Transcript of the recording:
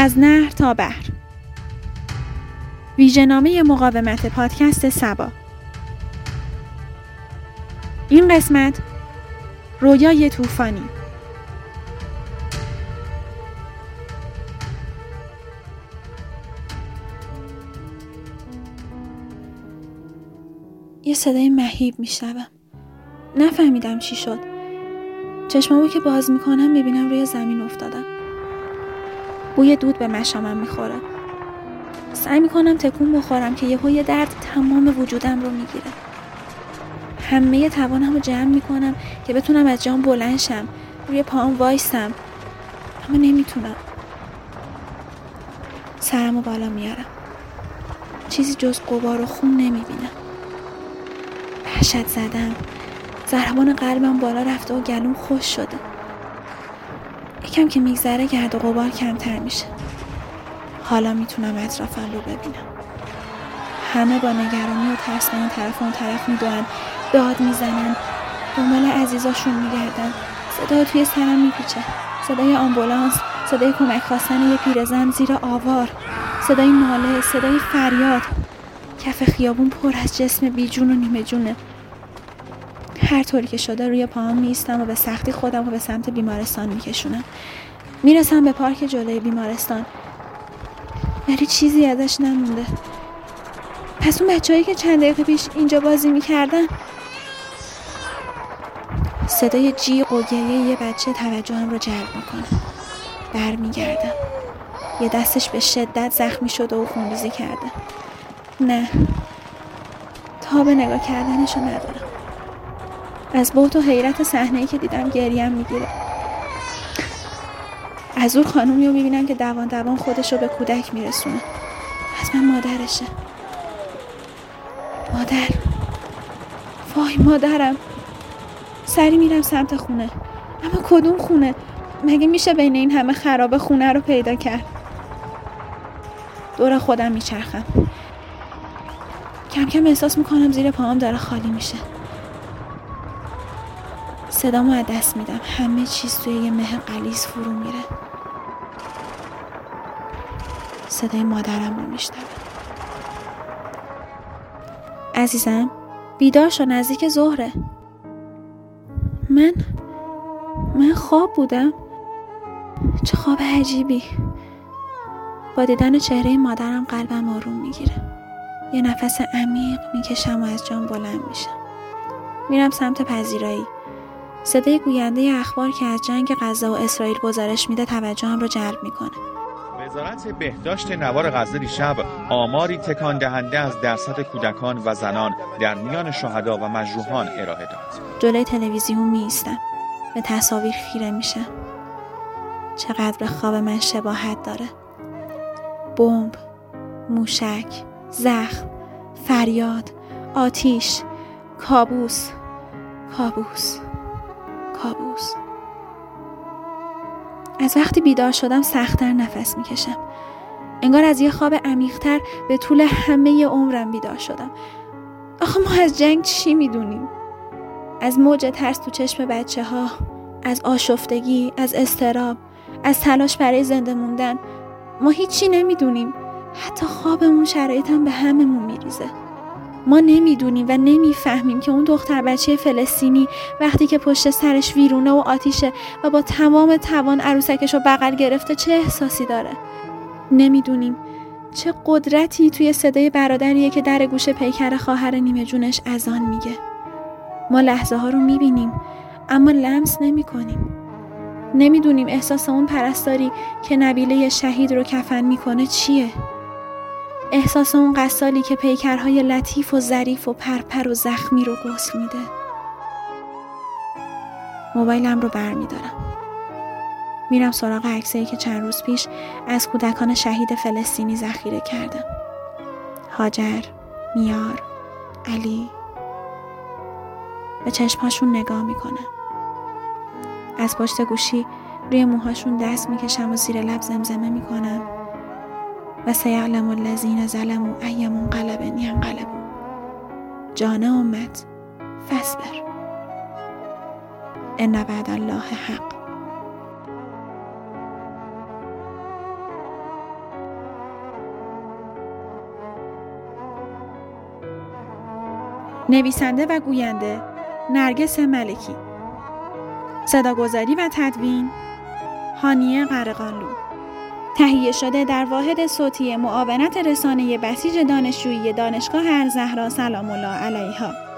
از نهر تا بحر. ویژه‌نامه مقاومت پادکست سبا. این قسمت رویای طوفانی. یه صدای مهیب میشنوم. نفهمیدم چی شد. چشمامو که باز میکنم میبینم روی زمین افتادم. بوی دود به مشامم میخوره. سعی میکنم تکون بخورم که یه درد تمام وجودم رو میگیره. همه توانم رو جمع میکنم که بتونم از جام بلند شم، روی پاهم وایسم، اما نمیتونم. سرمو بالا میارم. چیزی جز غبار و خون نمیبینم. وحشت زدم. ضربان قلبم بالا رفته و گلوم خوش شده. یکم که میگذره گرد و غبار کمتر میشه. حالا میتونم اطرافم رو ببینم. همه با نگرانی و ترس به این طرف و اون طرف میدوئن، داد میزنن، دنبال عزیزاشون میگردن. صدا توی سرم میپیچه. صدای آمبولانس، صدای کمک خواستن یه پیرزن زیر آوار، صدای ناله، صدای فریاد. کف خیابون پر از جسم بیجون و نیمه جونه. هر طوری که شده روی پاهم میستم و به سختی خودم رو به سمت بیمارستان میکشونم. میرسم به پارک جلوی بیمارستان. ولی چیزی ازش نمونده. پس اون بچه‌هایی که چند دقیقه پیش اینجا بازی میکردن. صدای جیغ و گریه یه بچه توجهم رو جلب میکنه. برمیگردم. یه دستش به شدت زخمی شده و خونریزی کرده. نه، تاب نگاه کردنشو ندارم. از بهت و حیرت صحنه‌ای که دیدم گریم میگیره. از اون خانومی رو میبینم که دوان خودش رو به کودک میرسونه. حتما مادرشه. مادر. وای مادرم. سری میرم سمت خونه. اما کدوم خونه؟ مگه میشه بین این همه خرابه خونه رو پیدا کرد؟ دور خودم میچرخم. کم کم احساس میکنم زیر پاهم داره خالی میشه. صدامو از دست میدم. همه چیز توی یه مه غلیظ فرو میره. صدای مادرم رو میشنوم. عزیزم، بیدار شو، نزدیک ظهره. من خواب بودم. چه خواب عجیبی. با دیدن چهره مادرم قلبم آروم میگیره. یه نفس عمیق میکشم و از جام بلند میشم. میرم سمت پذیرایی. صدای گوینده اخبار که از جنگ غزه و اسرائیل گزارش میده توجهم رو جلب میکنه. وزارت بهداشت نوار غزه دیشب آماری تکان دهنده از درصد کودکان و زنان در میان شهدا و مجروحان ارائه داد. جلوی تلویزیون میایستم. به تصاویر خیره میشم. چقدر به خواب من شباهت داره. بمب، موشک، زخم، فریاد، آتیش، کابوس. از وقتی بیدار شدم سخت‌تر نفس میکشم. انگار از یه خواب عمیق‌تر به طول همه عمرم بیدار شدم. آخه ما از جنگ چی میدونیم؟ از موج ترس تو چشم بچه‌ها، از آشفتگی، از اضطراب، از تلاش برای زنده موندن. ما هیچی نمیدونیم. حتی خوابمون شرایطم به هممون میریزه. ما نمیدونیم و نمیفهمیم که اون دختر بچه فلسطینی وقتی که پشت سرش ویرونه و آتیشه و با تمام توان عروسکش رو بغل گرفته چه احساسی داره. نمیدونیم چه قدرتی توی صدای برادریه که در گوش پیکر خواهر نیمه جونش اذان میگه. ما لحظه ها رو میبینیم اما لمس نمی کنیم. نمیدونیم احساس اون پرستاری که نبیله شهید رو کفن میکنه چیه. احساس اون غسالی که پیکرهای لطیف و ظریف و پرپر و زخمی رو غسل میده. موبایلم رو برمیدارم. میرم سراغ عکسایی که چند روز پیش از کودکان شهید فلسطینی ذخیره کردم. هاجر، میار، علی. به چشمهاشون نگاه میکنم. از پشت گوشی روی موهاشون دست میکشم و زیر لب زمزمه میکنم و سیعلم الذین ظلموا ای منقلب ینقلبون. جان امت فاصبر ان وعد الله حق. نویسنده و گوینده نرگس ملکی. صداگذاری و تدوین هانیه قرقانلو. تهیه شده در واحد صوتی معاونت رسانه بسیج دانشجویی دانشگاه الزهرا سلام الله علیها.